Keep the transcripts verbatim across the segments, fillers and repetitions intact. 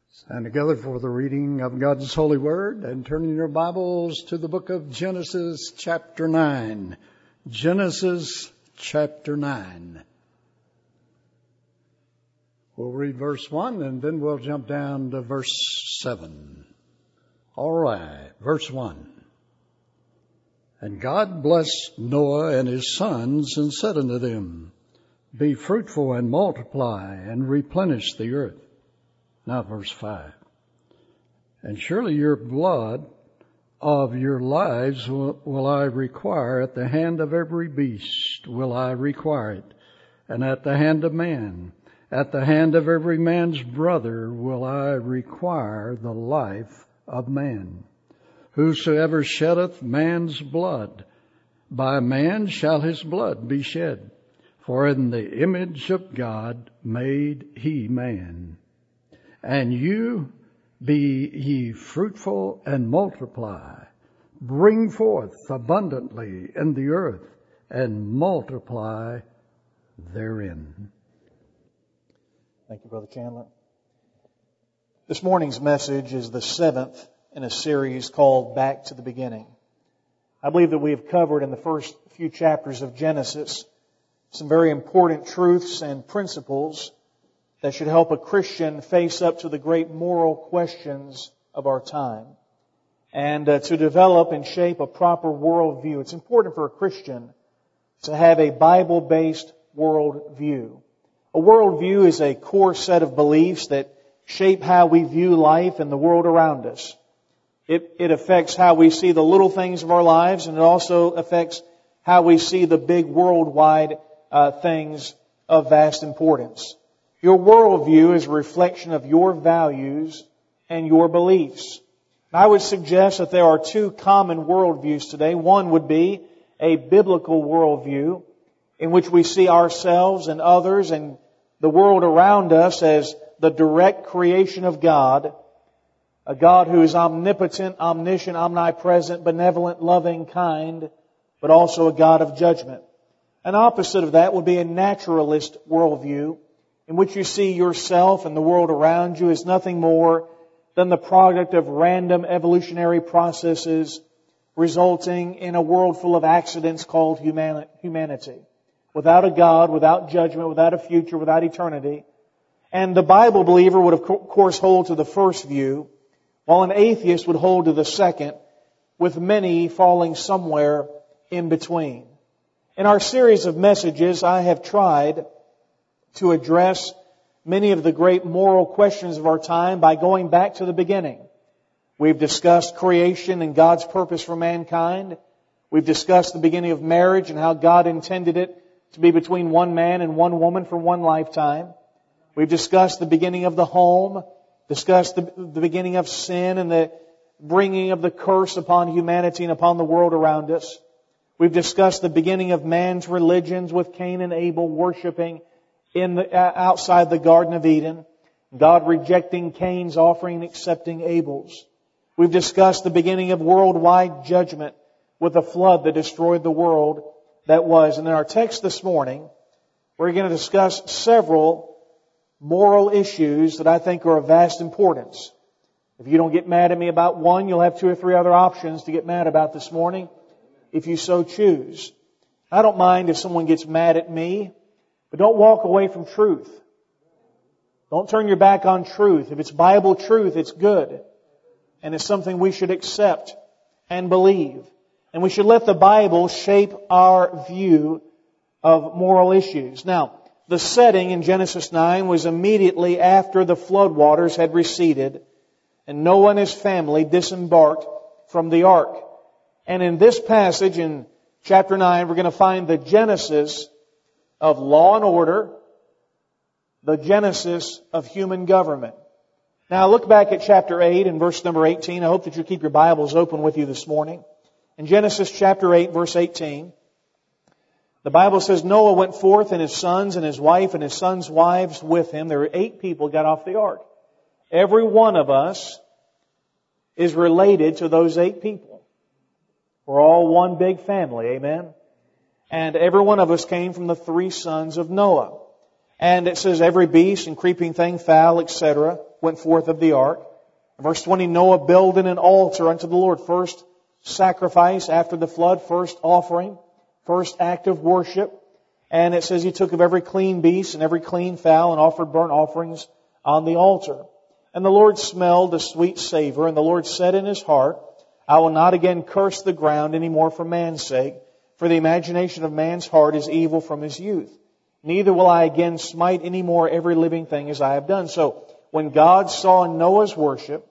Stand together for the reading of God's holy word and turning your Bibles to the book of Genesis chapter nine. Genesis chapter nine. We'll read verse one and then we'll jump down to verse seven. All right, verse one. And God blessed Noah and his sons and said unto them, Be fruitful and multiply and replenish the earth. Now verse five. And surely your blood of your lives will, will I require, at the hand of every beast will I require it, and at the hand of man, at the hand of every man's brother will I require the life of man. Whosoever sheddeth man's blood, by man shall his blood be shed. For in the image of God made he man. And you be ye fruitful and multiply, bring forth abundantly in the earth, and multiply therein. Thank you, Brother Chandler. This morning's message is the seventh in a series called Back to the Beginning. I believe that we have covered in the first few chapters of Genesis some very important truths and principles that should help a Christian face up to the great moral questions of our time and uh, to develop and shape a proper worldview. It's important for a Christian to have a Bible-based worldview. A worldview is a core set of beliefs that shape how we view life and the world around us. It, it affects how we see the little things of our lives, and it also affects how we see the big worldwide uh, things of vast importance. Your worldview is a reflection of your values and your beliefs. I would suggest that there are two common worldviews today. One would be a biblical worldview in which we see ourselves and others and the world around us as the direct creation of God, a God who is omnipotent, omniscient, omnipresent, benevolent, loving, kind, but also a God of judgment. An opposite of that would be a naturalist worldview, in which you see yourself and the world around you as nothing more than the product of random evolutionary processes resulting in a world full of accidents called humanity. Without a God, without judgment, without a future, without eternity. And the Bible believer would of course hold to the first view, while an atheist would hold to the second, with many falling somewhere in between. In our series of messages, I have tried to address many of the great moral questions of our time by going back to the beginning. We've discussed creation and God's purpose for mankind. We've discussed the beginning of marriage and how God intended it to be between one man and one woman for one lifetime. We've discussed the beginning of the home, discussed the, the beginning of sin and the bringing of the curse upon humanity and upon the world around us. We've discussed the beginning of man's religions with Cain and Abel worshiping in the, uh, outside the Garden of Eden, God rejecting Cain's offering and accepting Abel's. We've discussed the beginning of worldwide judgment with a flood that destroyed the world that was. And in our text this morning, we're going to discuss several moral issues that I think are of vast importance. If you don't get mad at me about one, you'll have two or three other options to get mad about this morning, if you so choose. I don't mind if someone gets mad at me, but don't walk away from truth. Don't turn your back on truth. If it's Bible truth, it's good. And it's something we should accept and believe. And we should let the Bible shape our view of moral issues. Now, the setting in Genesis nine was immediately after the floodwaters had receded and Noah and his family disembarked from the ark. And in this passage in chapter nine, we're going to find the genesis of law and order, the genesis of human government. Now look back at chapter eight and verse number eighteen. I hope that you keep your Bibles open with you this morning. In Genesis chapter eight, verse eighteen, the Bible says, Noah went forth and his sons and his wife and his sons' wives with him. There were eight people got off the ark. Every one of us is related to those eight people. We're all one big family, amen? And every one of us came from the three sons of Noah. And it says every beast and creeping thing, fowl, et cetera. went forth of the ark. In verse twenty, Noah builded an altar unto the Lord. First sacrifice after the flood, first offering, first act of worship. And it says he took of every clean beast and every clean fowl and offered burnt offerings on the altar. And the Lord smelled a sweet savor, and the Lord said in His heart, I will not again curse the ground any more for man's sake, for the imagination of man's heart is evil from his youth. Neither will I again smite any more every living thing as I have done. So, when God saw Noah's worship,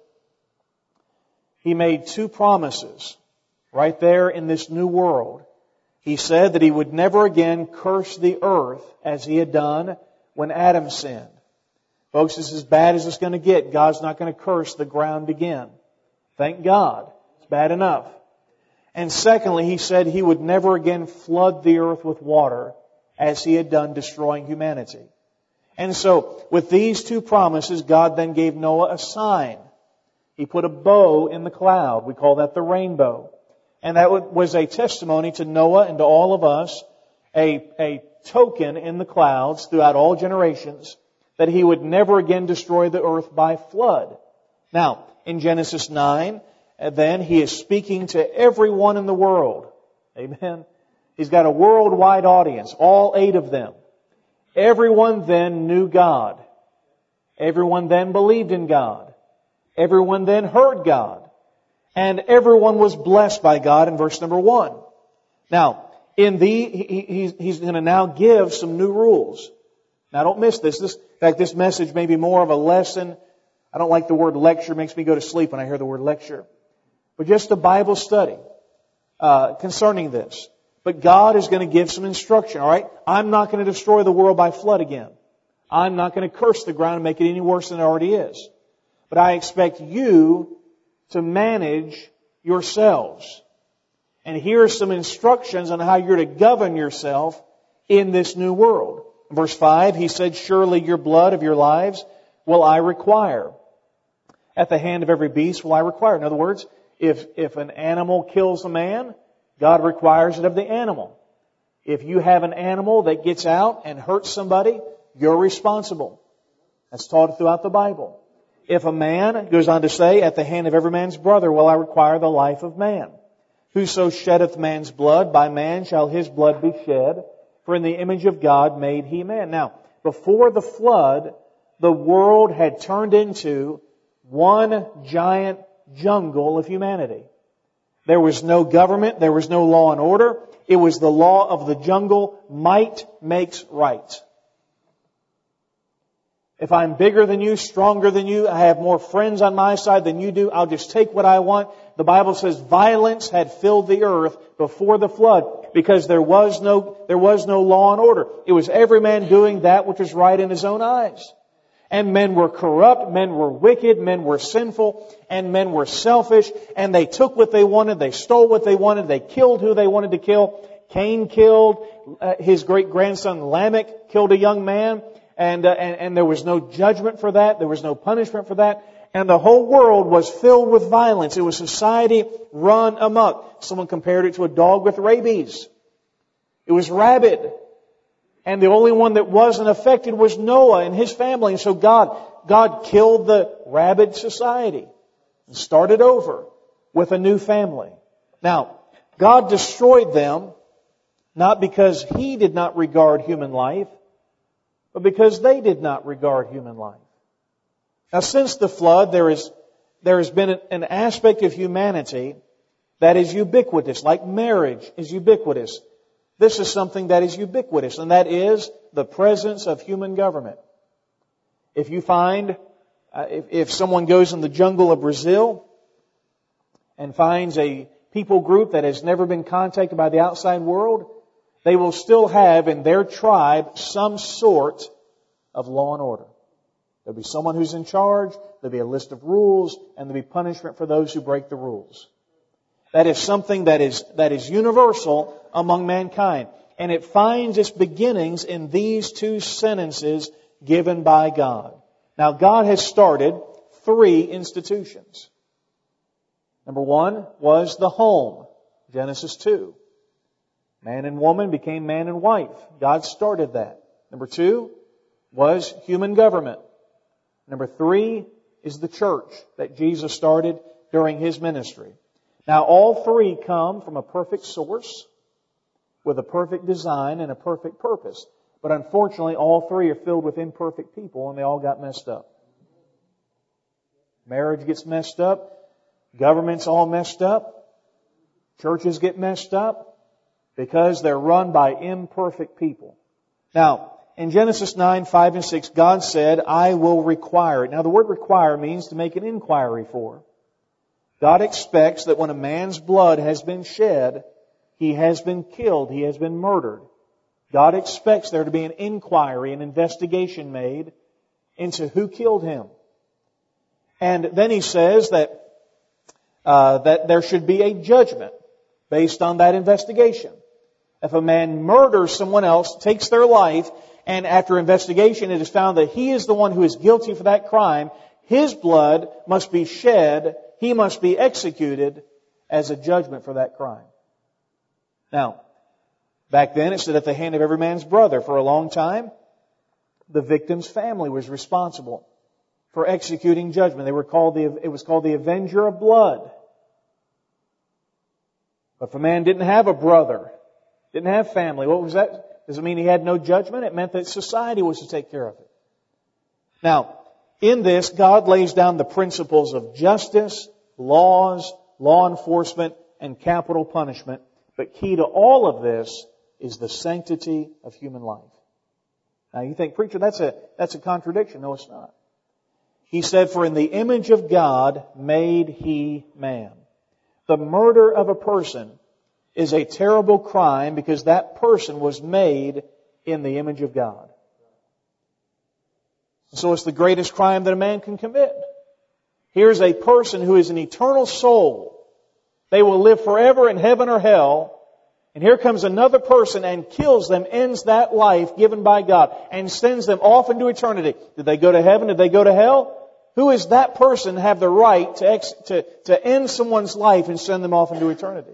He made two promises right there in this new world. He said that He would never again curse the earth as He had done when Adam sinned. Folks, this is as bad as it's going to get. God's not going to curse the ground again. Thank God. It's bad enough. And secondly, He said He would never again flood the earth with water as He had done destroying humanity. And so, with these two promises, God then gave Noah a sign. He put a bow in the cloud. We call that the rainbow. And that was a testimony to Noah and to all of us, a, a token in the clouds throughout all generations, that He would never again destroy the earth by flood. Now, in Genesis nine, then He is speaking to everyone in the world. Amen. He's got a worldwide audience, all eight of them. Everyone then knew God. Everyone then believed in God. Everyone then heard God. And everyone was blessed by God in verse number one. Now, in the, he, he's going to now give some new rules. Now, don't miss this. This. In fact, this message may be more of a lesson. I don't like the word lecture. It makes me go to sleep when I hear the word lecture. But just a Bible study uh, concerning this. But God is going to give some instruction, all right? I'm not going to destroy the world by flood again. I'm not going to curse the ground and make it any worse than it already is. But I expect you to manage yourselves. And here are some instructions on how you're to govern yourself in this new world. In verse five, He said, surely your blood of your lives will I require. At the hand of every beast will I require. In other words, if, if an animal kills a man, God requires it of the animal. If you have an animal that gets out and hurts somebody, you're responsible. That's taught throughout the Bible. If a man, goes on to say, at the hand of every man's brother will I require the life of man. Whoso sheddeth man's blood, by man shall his blood be shed. For in the image of God made he man. Now, before the flood, the world had turned into one giant jungle of humanity. There was no government. There was no law and order. It was the law of the jungle. Might makes right. If I'm bigger than you, stronger than you, I have more friends on my side than you do, I'll just take what I want. The Bible says violence had filled the earth before the flood because there was no, there was no law and order. It was every man doing that which was right in his own eyes. And men were corrupt, men were wicked, men were sinful, and men were selfish, and they took what they wanted, they stole what they wanted, they killed who they wanted to kill. Cain killed, uh, his great-grandson Lamech killed a young man, and, uh, and, and there was no judgment for that, there was no punishment for that, and the whole world was filled with violence. It was society run amok. Someone compared it to a dog with rabies. It was rabid. And the only one that wasn't affected was Noah and his family. And so God, God killed the rabid society and started over with a new family. Now, God destroyed them not because He did not regard human life, but because they did not regard human life. Now, since the flood, there is, there has been an aspect of humanity that is ubiquitous, like marriage is ubiquitous. This is something that is ubiquitous, and that is the presence of human government. If you find, uh, if, if someone goes in the jungle of Brazil and finds a people group that has never been contacted by the outside world, they will still have in their tribe some sort of law and order. There'll be someone who's in charge, there'll be a list of rules, and there'll be punishment for those who break the rules. That is something that is, that is universal among mankind. And it finds its beginnings in these two sentences given by God. Now, God has started three institutions. Number one was the home, Genesis two. Man and woman became man and wife. God started that. Number two was human government. Number three is the church that Jesus started during His ministry. Now, all three come from a perfect source with a perfect design and a perfect purpose. But unfortunately, all three are filled with imperfect people, and they all got messed up. Marriage gets messed up. Government's all messed up. Churches get messed up because they're run by imperfect people. Now, in Genesis nine, five and six, God said, I will require it. Now, the word require means to make an inquiry for. God expects that when a man's blood has been shed, he has been killed, he has been murdered. God expects there to be an inquiry, an investigation made into who killed him. And then He says that uh, that there should be a judgment based on that investigation. If a man murders someone else, takes their life, and after investigation it is found that he is the one who is guilty for that crime, his blood must be shed, he must be executed as a judgment for that crime. Now, back then it said at the hand of every man's brother. For a long time, the victim's family was responsible for executing judgment. They were called the, it was called the avenger of blood. But if a man didn't have a brother, didn't have family, what was that? Does it mean he had no judgment? It meant that society was to take care of it. Now, in this, God lays down the principles of justice, laws, law enforcement, and capital punishment. But key to all of this is the sanctity of human life. Now you think, preacher, that's a, that's a contradiction. No, it's not. He said, for in the image of God made He man. The murder of a person is a terrible crime because that person was made in the image of God. So it's the greatest crime that a man can commit. Here's a person who is an eternal soul. They will live forever in heaven or hell. And here comes another person and kills them, ends that life given by God, and sends them off into eternity. Did they go to heaven? Did they go to hell? Who is that person have the right to, ex- to, to end someone's life and send them off into eternity?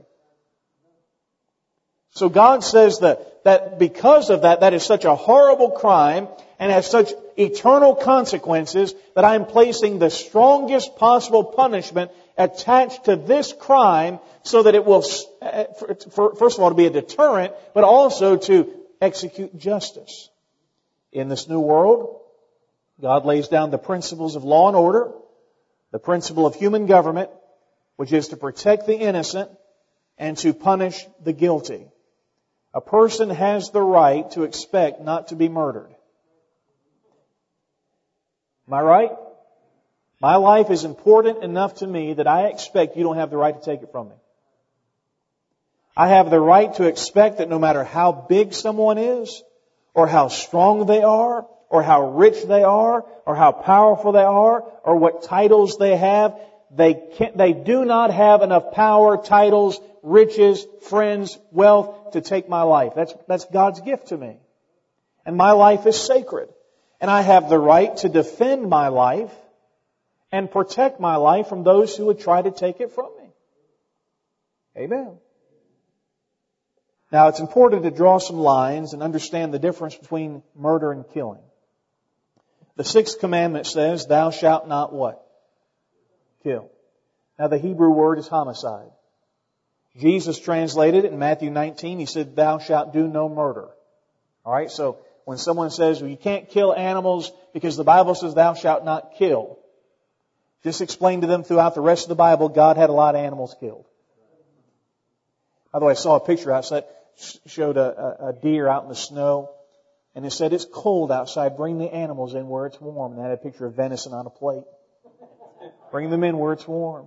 So God says that, that because of that, that is such a horrible crime and has such eternal consequences that I'm placing the strongest possible punishment attached to this crime so that it will, first of all, to be a deterrent, but also to execute justice. In this new world, God lays down the principles of law and order, the principle of human government, which is to protect the innocent and to punish the guilty. A person has the right to expect not to be murdered. Am I right? My life is important enough to me that I expect you don't have the right to take it from me. I have the right to expect that no matter how big someone is, or how strong they are, or how rich they are, or how powerful they are, or what titles they have, they can't, they do not have enough power, titles, riches, friends, wealth to take my life. That's, that's God's gift to me. And my life is sacred. And I have the right to defend my life and protect my life from those who would try to take it from me. Amen. Now, it's important to draw some lines and understand the difference between murder and killing. The sixth commandment says, thou shalt not what? Kill. Now, the Hebrew word is homicide. Jesus translated it in Matthew nineteen. He said, thou shalt do no murder. All right, so when someone says, well, you can't kill animals because the Bible says thou shalt not kill, just explain to them throughout the rest of the Bible, God had a lot of animals killed. By the way, I saw a picture outside, showed a, a deer out in the snow, and it said, it's cold outside, bring the animals in where it's warm. And I had a picture of venison on a plate. Bring them in where it's warm.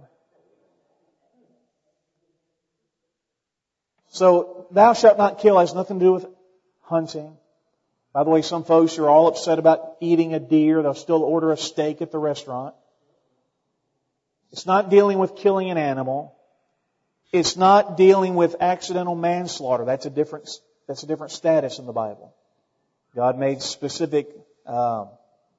So, thou shalt not kill has nothing to do with hunting. By the way, some folks are all upset about eating a deer. They'll still order a steak at the restaurant. It's not dealing with killing an animal. It's not dealing with accidental manslaughter. That's a different, that's a different status in the Bible. God made specific uh,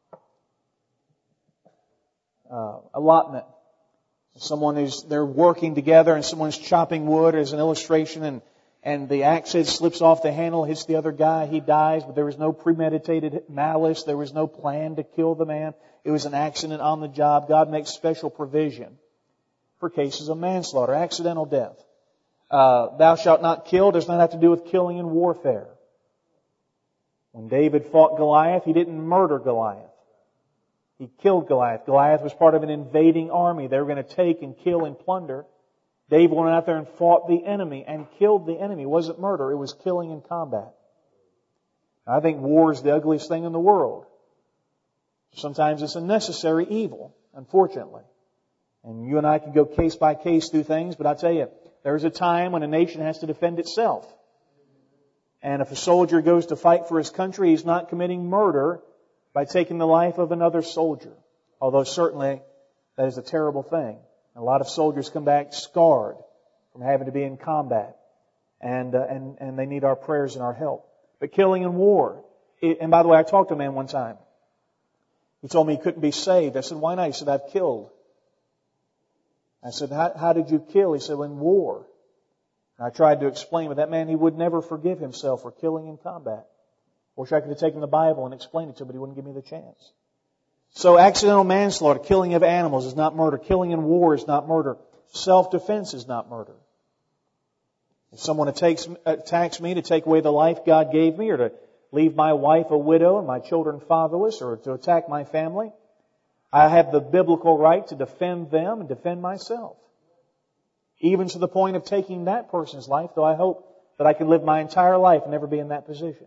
uh, allotment. Someone is, they're working together and someone's chopping wood as an illustration, and and the axe head slips off the handle, hits the other guy, he dies, but there was no premeditated malice, there was no plan to kill the man. It was an accident on the job. God makes special provision for cases of manslaughter, accidental death. Uh, thou shalt not kill does not have to do with killing in warfare. When David fought Goliath, he didn't murder Goliath. He killed Goliath. Goliath was part of an invading army. They were going to take and kill and plunder. David went out there and fought the enemy and killed the enemy. It wasn't murder. It was killing in combat. I think war is the ugliest thing in the world. Sometimes it's a necessary evil, unfortunately. And you and I can go case by case through things, but I tell you, there's a time when a nation has to defend itself. And if a soldier goes to fight for his country, he's not committing murder by taking the life of another soldier. Although certainly that is a terrible thing. A lot of soldiers come back scarred from having to be in combat. And, uh, and, and they need our prayers and our help. But killing in war. It, and by the way, I talked to a man one time. He told me he couldn't be saved. I said, why not? He said, I've killed. I said, how, how did you kill? He said, well, in war. And I tried to explain, but that man, he would never forgive himself for killing in combat. I wish I could have taken the Bible and explained it to him, but he wouldn't give me the chance. So accidental manslaughter, killing of animals is not murder. Killing in war is not murder. Self-defense is not murder. If someone attacks, attacks me to take away the life God gave me, or to leave my wife a widow and my children fatherless, or to attack my family, I have the biblical right to defend them and defend myself. Even to the point of taking that person's life, though I hope that I can live my entire life and never be in that position.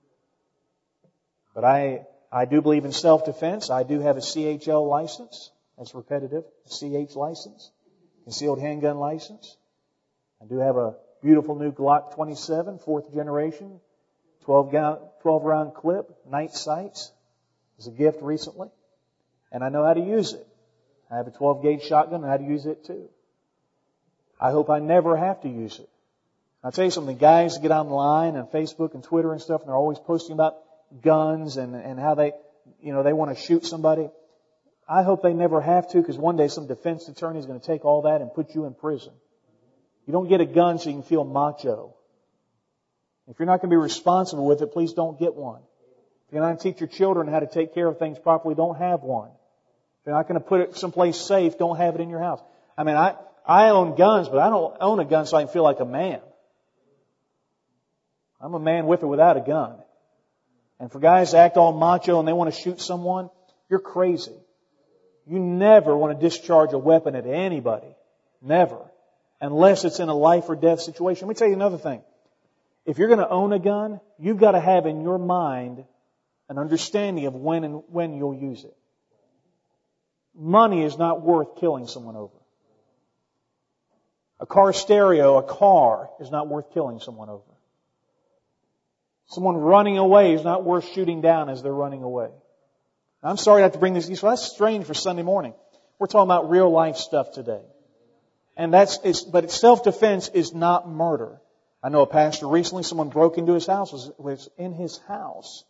But I, I do believe in self-defense. I do have a C H L license. That's repetitive. C H license. Concealed handgun license. I do have a beautiful new Glock twenty-seven, fourth generation, twelve round clip, night sights. It was a gift recently. And I know how to use it. I have a twelve gauge shotgun and how to use it too. I hope I never have to use it. I'll tell you something, guys get online and Facebook and Twitter and stuff, and they're always posting about guns and, and how they, you know, they want to shoot somebody. I hope they never have to, because one day some defense attorney is going to take all that and put you in prison. You don't get a gun so you can feel macho. If you're not going to be responsible with it, please don't get one. If you're not going to teach your children how to take care of things properly, don't have one. If you're not going to put it someplace safe, don't have it in your house. I mean, I, I own guns, but I don't own a gun so I can feel like a man. I'm a man with or without a gun. And for guys to act all macho and they want to shoot someone, you're crazy. You never want to discharge a weapon at anybody. Never. Unless it's in a life or death situation. Let me tell you another thing. If you're going to own a gun, you've got to have in your mind an understanding of when and when you'll use it. Money is not worth killing someone over. A car stereo, a car, is not worth killing someone over. Someone running away is not worth shooting down as they're running away. I'm sorry I have to bring this. Well, that's strange for Sunday morning. We're talking about real life stuff today. And that's, it's, but it's self-defense is not murder. I know a pastor recently, someone broke into his house, was, was in his house.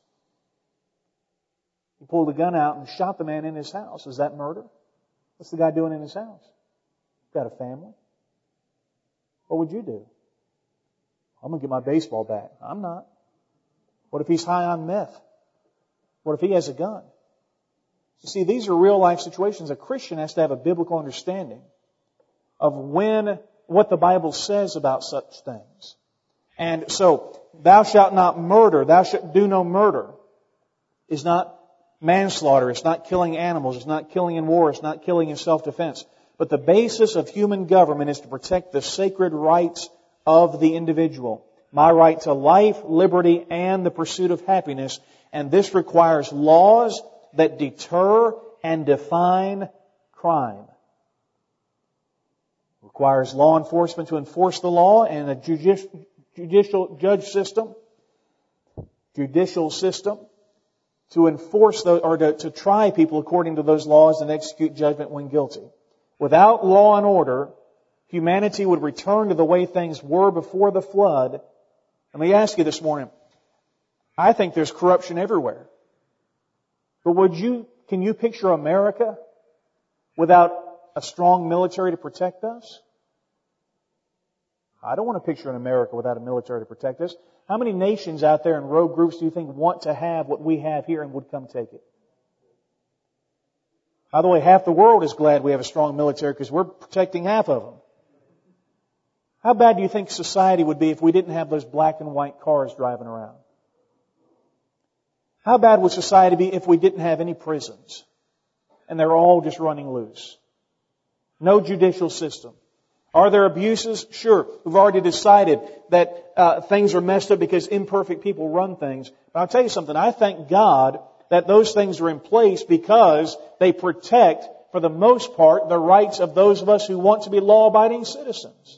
He pulled a gun out and shot the man in his house. Is that murder? What's the guy doing in his house? He's got a family. What would you do? I'm going to get my baseball bat. I'm not. What if he's high on meth? What if he has a gun? You see, these are real life situations. A Christian has to have a biblical understanding of when, what the Bible says about such things. And so, thou shalt not murder, thou shalt do no murder, is not manslaughter, it's not killing animals, it's not killing in war, it's not killing in self-defense. But the basis of human government is to protect the sacred rights of the individual. My right to life, liberty, and the pursuit of happiness. And this requires laws that deter and define crime. It requires law enforcement to enforce the law and a judicial, judicial judge system, judicial system to enforce those, or to, to try people according to those laws and execute judgment when guilty. Without law and order, humanity would return to the way things were before the flood. Let me ask you this morning, I think there's corruption everywhere. But would you, can you picture America without a strong military to protect us? I don't want to picture an America without a military to protect us. How many nations out there and rogue groups do you think want to have what we have here and would come take it? By the way, half the world is glad we have a strong military because we're protecting half of them. How bad do you think society would be if we didn't have those black and white cars driving around? How bad would society be if we didn't have any prisons and they're all just running loose? No judicial system. Are there abuses? Sure. We've already decided that uh, things are messed up because imperfect people run things. But I'll tell you something. I thank God that those things are in place because they protect, for the most part, the rights of those of us who want to be law-abiding citizens.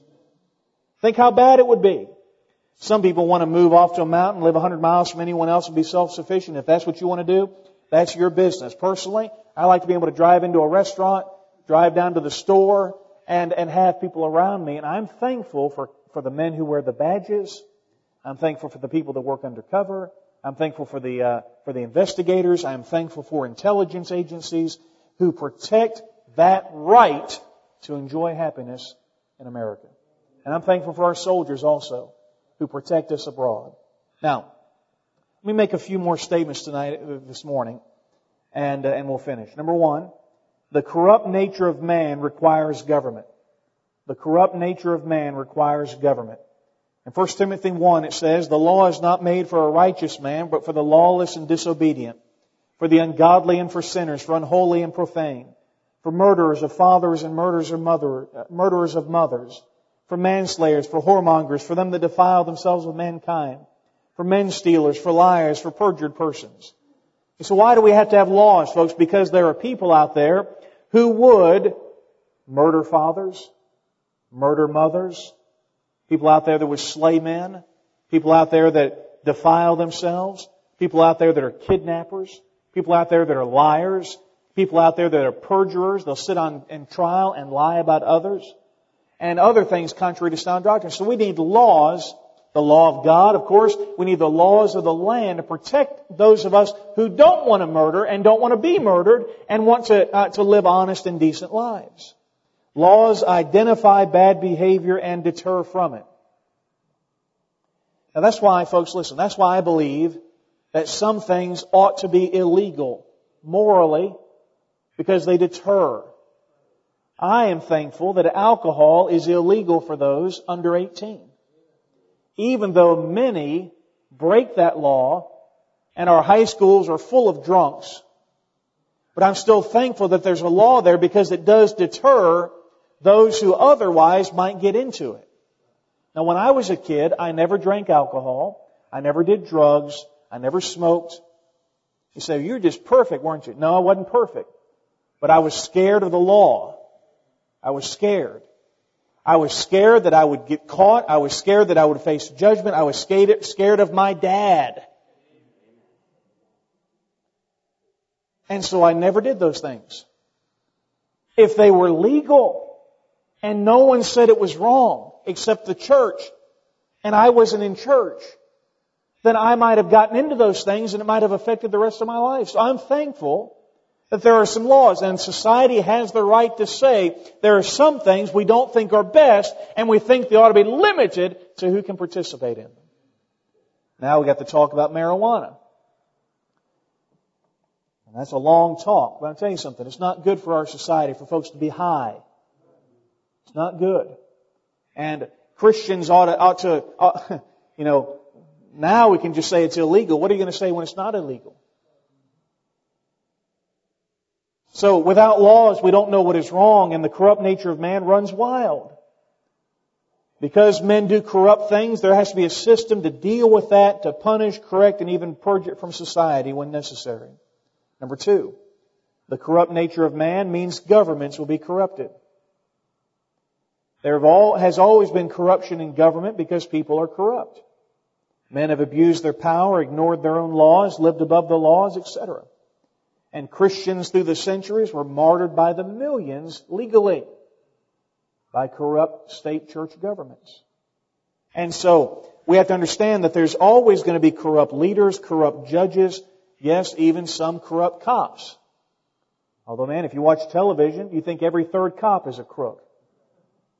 Think how bad it would be. Some people want to move off to a mountain, live one hundred miles from anyone else and be self-sufficient. If that's what you want to do, that's your business. Personally, I like to be able to drive into a restaurant, drive down to the store, and, and have people around me. And I'm thankful for, for the men who wear the badges. I'm thankful for the people that work undercover. I'm thankful for the, uh, for the investigators. I'm thankful for intelligence agencies who protect that right to enjoy happiness in America. And I'm thankful for our soldiers also who protect us abroad. Now, let me make a few more statements tonight, this morning, and, uh, and we'll finish. Number one, the corrupt nature of man requires government. The corrupt nature of man requires government. In First Timothy one, it says, the law is not made for a righteous man, but for the lawless and disobedient, for the ungodly and for sinners, for unholy and profane, for murderers of fathers and murderers of, mother, uh, murderers of mothers, for manslayers, for whoremongers, for them that defile themselves with mankind, for men stealers, for liars, for perjured persons. So why do we have to have laws, folks? Because there are people out there who would murder fathers, murder mothers, people out there that would slay men, people out there that defile themselves, people out there that are kidnappers, people out there that are liars, people out there that are perjurers. They'll sit on in trial and lie about others, and other things contrary to sound doctrine. So we need laws, the law of God, of course. We need the laws of the land to protect those of us who don't want to murder and don't want to be murdered and want to, uh, to live honest and decent lives. Laws identify bad behavior and deter from it. Now that's why, folks, listen, that's why I believe that some things ought to be illegal morally because they deter. I am thankful that alcohol is illegal for those under eighteen. Even though many break that law and our high schools are full of drunks. But I'm still thankful that there's a law there because it does deter those who otherwise might get into it. Now, when I was a kid, I never drank alcohol. I never did drugs. I never smoked. You say, you're just perfect, weren't you? No, I wasn't perfect. But I was scared of the law. I was scared. I was scared that I would get caught. I was scared that I would face judgment. I was scared, scared of my dad. And so I never did those things. If they were legal and no one said it was wrong except the church, and I wasn't in church, then I might have gotten into those things and it might have affected the rest of my life. So I'm thankful that there are some laws, and society has the right to say there are some things we don't think are best, and we think they ought to be limited to who can participate in them. Now we got to talk about marijuana. And that's a long talk, but I'll tell you something. It's not good for our society for folks to be high. It's not good. And Christians ought to, ought to ought, you know, now we can just say it's illegal. What are you going to say when it's not illegal? So without laws, we don't know what is wrong, and the corrupt nature of man runs wild. Because men do corrupt things, there has to be a system to deal with that, to punish, correct, and even purge it from society when necessary. Number two, the corrupt nature of man means governments will be corrupted. There have all, has always been corruption in government because people are corrupt. Men have abused their power, ignored their own laws, lived above the laws, et cetera. And Christians through the centuries were martyred by the millions legally by corrupt state church governments. And so we have to understand that there's always going to be corrupt leaders, corrupt judges, yes, even some corrupt cops. Although, man, if you watch television, you think every third cop is a crook.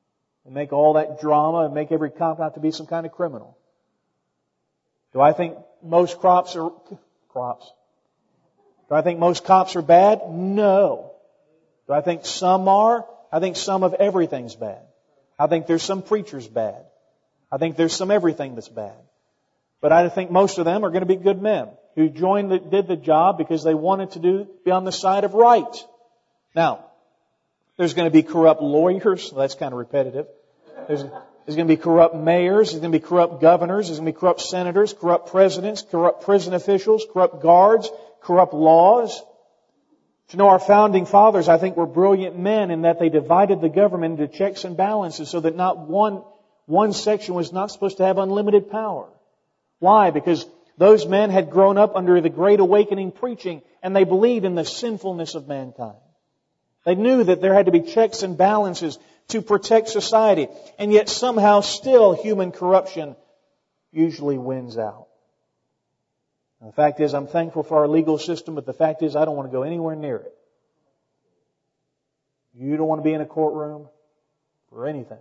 and make all that drama and make every cop out to be some kind of criminal. Do I think most crops are crops? Do I think most cops are bad? No. Do I think some are? I think some of everything's bad. I think there's some preachers bad. I think there's some everything that's bad. But I think most of them are going to be good men who joined, the, did the job because they wanted to do be on the side of right. Now, there's going to be corrupt lawyers. So that's kind of repetitive. There's, there's going to be corrupt mayors. There's going to be corrupt governors. There's going to be corrupt senators, corrupt presidents, corrupt prison officials, corrupt guards, corrupt laws. You know, our founding fathers, I think, were brilliant men in that they divided the government into checks and balances so that not one, one section was not supposed to have unlimited power. Why? Because those men had grown up under the Great Awakening preaching, and they believed in the sinfulness of mankind. They knew that there had to be checks and balances to protect society, and yet somehow still human corruption usually wins out. The fact is, I'm thankful for our legal system, but the fact is, I don't want to go anywhere near it. You don't want to be in a courtroom for anything.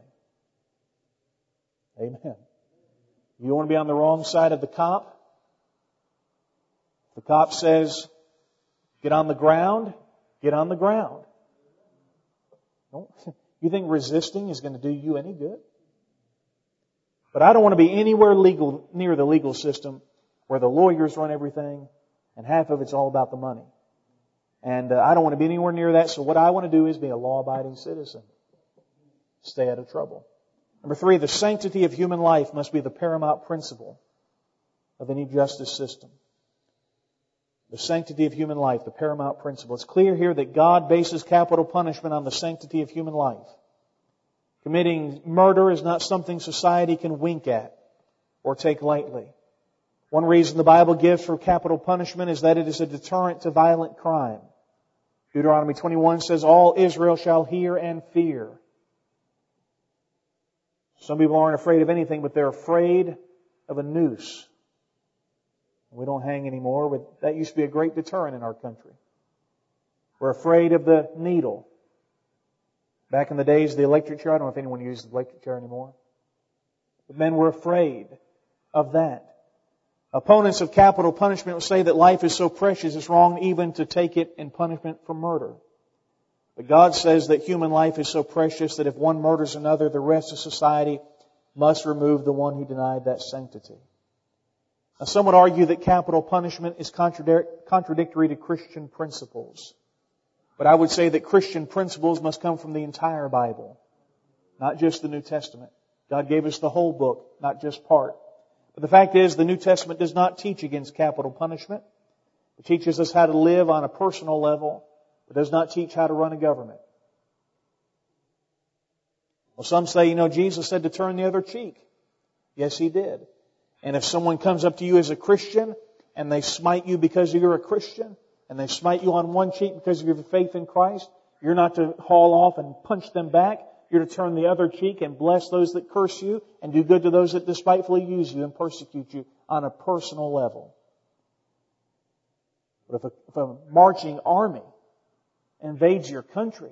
Amen. You don't want to be on the wrong side of the cop. The cop says, get on the ground, get on the ground. Don't, you think resisting is going to do you any good? But I don't want to be anywhere legal near the legal system where the lawyers run everything, and half of it's all about the money. And uh, I don't want to be anywhere near that, so what I want to do is be a law-abiding citizen. Stay out of trouble. Number three, the sanctity of human life must be the paramount principle of any justice system. The sanctity of human life, the paramount principle. It's clear here that God bases capital punishment on the sanctity of human life. Committing murder is not something society can wink at or take lightly. One reason the Bible gives for capital punishment is that it is a deterrent to violent crime. Deuteronomy twenty-one says, all Israel shall hear and fear. Some people aren't afraid of anything, but they're afraid of a noose. We don't hang anymore, but that used to be a great deterrent in our country. We're afraid of the needle. Back in the days of the electric chair, I don't know if anyone uses the electric chair anymore. But men were afraid of that. Opponents of capital punishment will say that life is so precious it's wrong even to take it in punishment for murder. But God says that human life is so precious that if one murders another, the rest of society must remove the one who denied that sanctity. Now, some would argue that capital punishment is contradictory to Christian principles. But I would say that Christian principles must come from the entire Bible, not just the New Testament. God gave us the whole book, not just part. But the fact is, the New Testament does not teach against capital punishment. It teaches us how to live on a personal level, but does not teach how to run a government. Well, some say, you know, Jesus said to turn the other cheek. Yes, He did. And if someone comes up to you as a Christian, and they smite you because you're a Christian, and they smite you on one cheek because of your faith in Christ, you're not to haul off and punch them back. You're to turn the other cheek and bless those that curse you and do good to those that despitefully use you and persecute you on a personal level. But if a, if a marching army invades your country,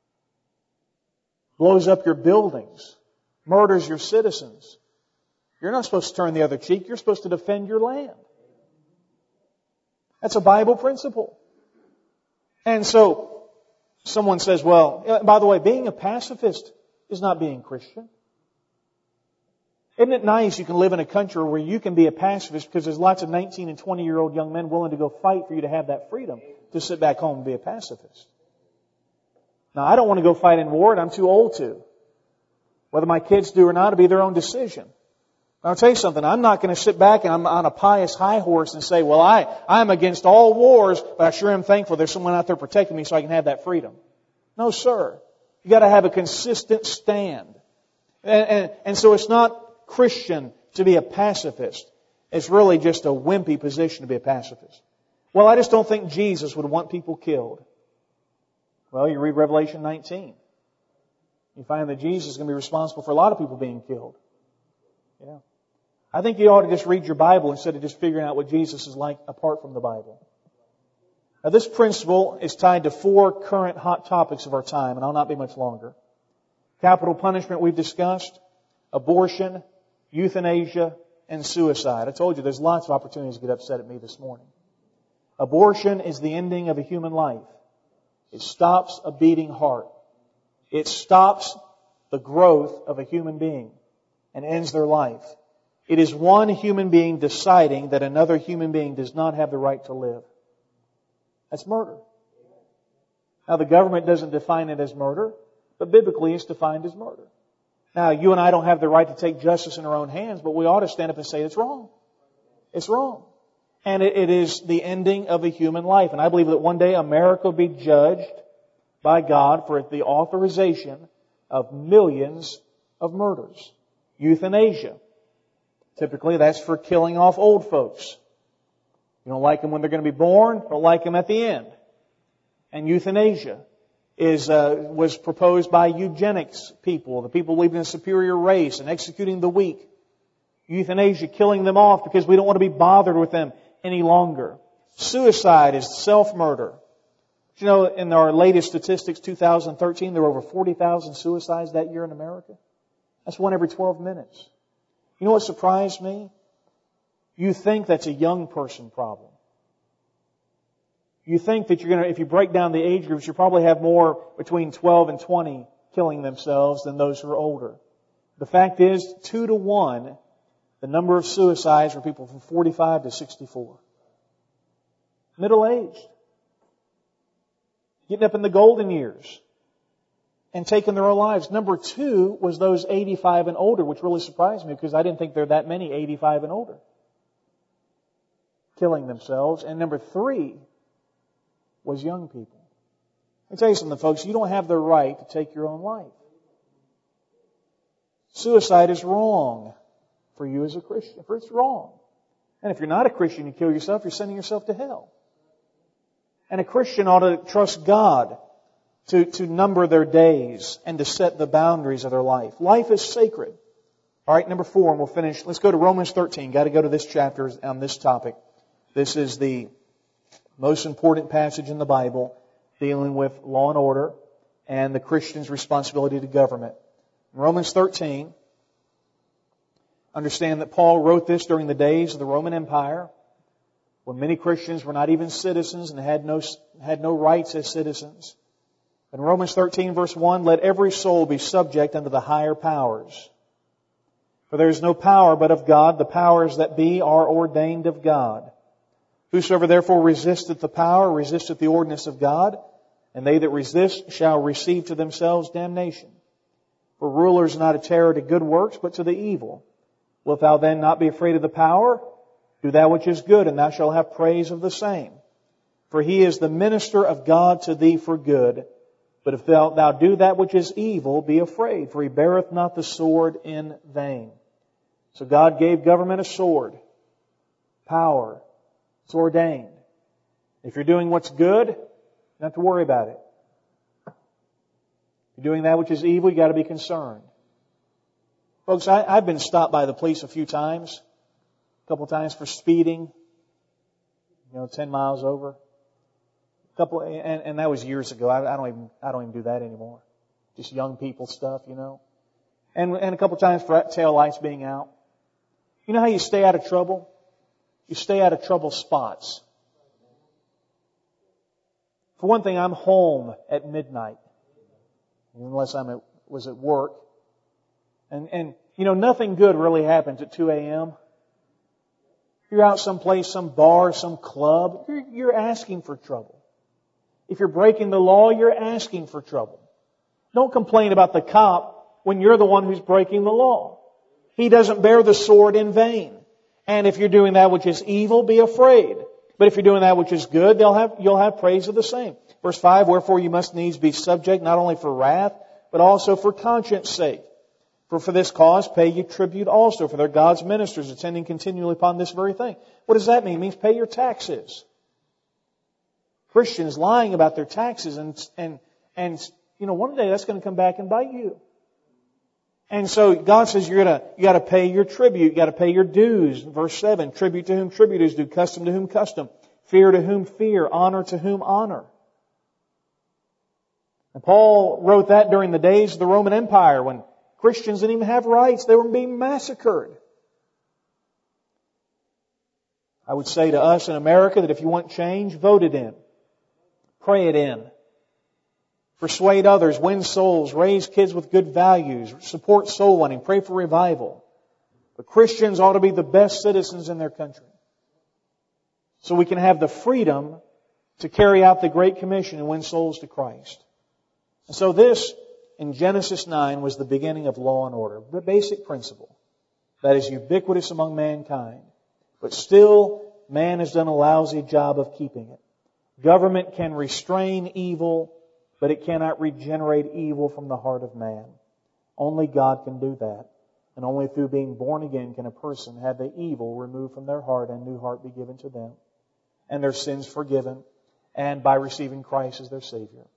blows up your buildings, murders your citizens, you're not supposed to turn the other cheek. You're supposed to defend your land. That's a Bible principle. And so, someone says, well, by the way, being a pacifist is not being Christian. Isn't it nice you can live in a country where you can be a pacifist because there's lots of nineteen and twenty-year-old young men willing to go fight for you to have that freedom to sit back home and be a pacifist. Now, I don't want to go fight in war, and I'm too old to. Whether my kids do or not, it'll be their own decision. Now, I'll tell you something. I'm not going to sit back and I'm on a pious high horse and say, well, I, I'm against all wars, but I sure am thankful there's someone out there protecting me so I can have that freedom. No, sir. You've got to have a consistent stand. And, and, and so it's not Christian to be a pacifist. It's really just a wimpy position to be a pacifist. Well, I just don't think Jesus would want people killed. Well, you read Revelation nineteen. You find that Jesus is going to be responsible for a lot of people being killed. Yeah. I think you ought to just read your Bible instead of just figuring out what Jesus is like apart from the Bible. Now, this principle is tied to four current hot topics of our time, and I'll not be much longer. Capital punishment we've discussed, abortion, euthanasia, and suicide. I told you there's lots of opportunities to get upset at me this morning. Abortion is the ending of a human life. It stops a beating heart. It stops the growth of a human being and ends their life. It is one human being deciding that another human being does not have the right to live. That's murder. Now, the government doesn't define it as murder, but biblically it's defined as murder. Now, you and I don't have the right to take justice in our own hands, but we ought to stand up and say it's wrong. It's wrong. And it, it is the ending of a human life. And I believe that one day America will be judged by God for the authorization of millions of murders. Euthanasia. Typically, that's for killing off old folks. You don't like them when they're going to be born, don't like them at the end. And euthanasia is uh, was proposed by eugenics people, the people believing in a superior race and executing the weak. Euthanasia, killing them off because we don't want to be bothered with them any longer. Suicide is self-murder. You know, in our latest statistics, two thousand thirteen, there were over forty thousand suicides that year in America. That's one every twelve minutes. You know what surprised me? You think that's a young person problem. You think that you're going to, if you break down the age groups, you probably have more between twelve and twenty killing themselves than those who are older. The fact is, two to one, the number of suicides were people from forty-five to sixty-four. Middle-aged. Getting up in the golden years and taking their own lives. Number two was those eighty-five and older, which really surprised me because I didn't think there were that many eighty-five and older killing themselves. And number three was young people. Let me tell you something, folks. You don't have the right to take your own life. Suicide is wrong for you as a Christian. For it's wrong. And if you're not a Christian, you kill yourself, you're sending yourself to hell. And a Christian ought to trust God to, to number their days and to set the boundaries of their life. Life is sacred. All right, number four, and we'll finish. Let's go to Romans thirteen. Got to go to this chapter on this topic. This is the most important passage in the Bible dealing with law and order and the Christian's responsibility to government. In Romans thirteen, understand that Paul wrote this during the days of the Roman Empire, when many Christians were not even citizens and had no, had no rights as citizens. In Romans thirteen, verse one, let every soul be subject unto the higher powers. For there is no power but of God. The powers that be are ordained of God. Whosoever therefore resisteth the power, resisteth the ordinance of God, and they that resist shall receive to themselves damnation. For rulers are not a terror to good works, but to the evil. Wilt thou then not be afraid of the power? Do that which is good, and thou shalt have praise of the same. For he is the minister of God to thee for good. But if thou, thou do that which is evil, be afraid, for he beareth not the sword in vain. So God gave government a sword, power. It's ordained. If you're doing what's good, you don't have to worry about it. If you're doing that which is evil, you got to be concerned. Folks, I, I've been stopped by the police a few times, a couple times for speeding, you know, ten miles over. A couple, and, and that was years ago. I, I don't even, I don't even do that anymore. Just young people stuff, you know. And and a couple times for tail lights being out. You know how you stay out of trouble? You stay out of trouble spots. For one thing, I'm home at midnight, unless I was at work. And, and, you know, nothing good really happens at two a.m. You're out someplace, some bar, some club, you're, you're asking for trouble. If you're breaking the law, you're asking for trouble. Don't complain about the cop when you're the one who's breaking the law. He doesn't bear the sword in vain. And if you're doing that which is evil, be afraid. But if you're doing that which is good, they'll have, you'll have praise of the same. Verse five, wherefore you must needs be subject, not only for wrath, but also for conscience sake. For for this cause pay ye tribute also, for they're God's ministers, attending continually upon this very thing. What does that mean? It means pay your taxes. Christians lying about their taxes, and, and, and, you know, one day that's going to come back and bite you. And so God says you're gonna, you gotta pay your tribute, you gotta pay your dues. Verse seven, tribute to whom tribute is due, custom to whom custom, fear to whom fear, honor to whom honor. And Paul wrote that during the days of the Roman Empire when Christians didn't even have rights. They were being massacred. I would say to us in America that if you want change, vote it in. Pray it in. Persuade others, win souls, raise kids with good values, support soul winning, pray for revival. But Christians ought to be the best citizens in their country. So we can have the freedom to carry out the Great Commission and win souls to Christ. And so this, in Genesis nine, was the beginning of law and order. The basic principle that is ubiquitous among mankind. But still, man has done a lousy job of keeping it. Government can restrain evil, but it cannot regenerate evil from the heart of man. Only God can do that. And only through being born again can a person have the evil removed from their heart and a new heart be given to them, and their sins forgiven, and by receiving Christ as their Savior.